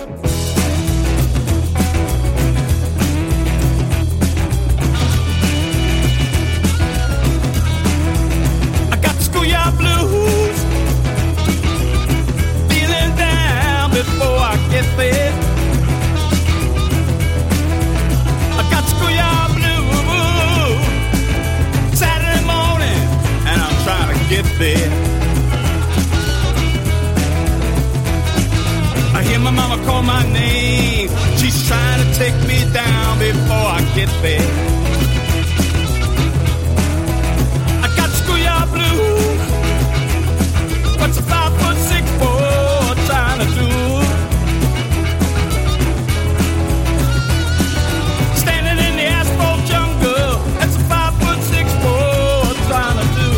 I hear my mama call my name. She's trying to take me down before I get there. I got schoolyard blues. What's a 5'6" boy trying to do? Standing in the asphalt jungle. That's a 5'6" boy trying to do.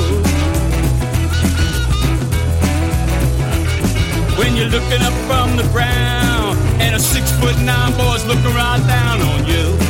When you're looking up from the ground and a 6'9" boy's looking right down on you.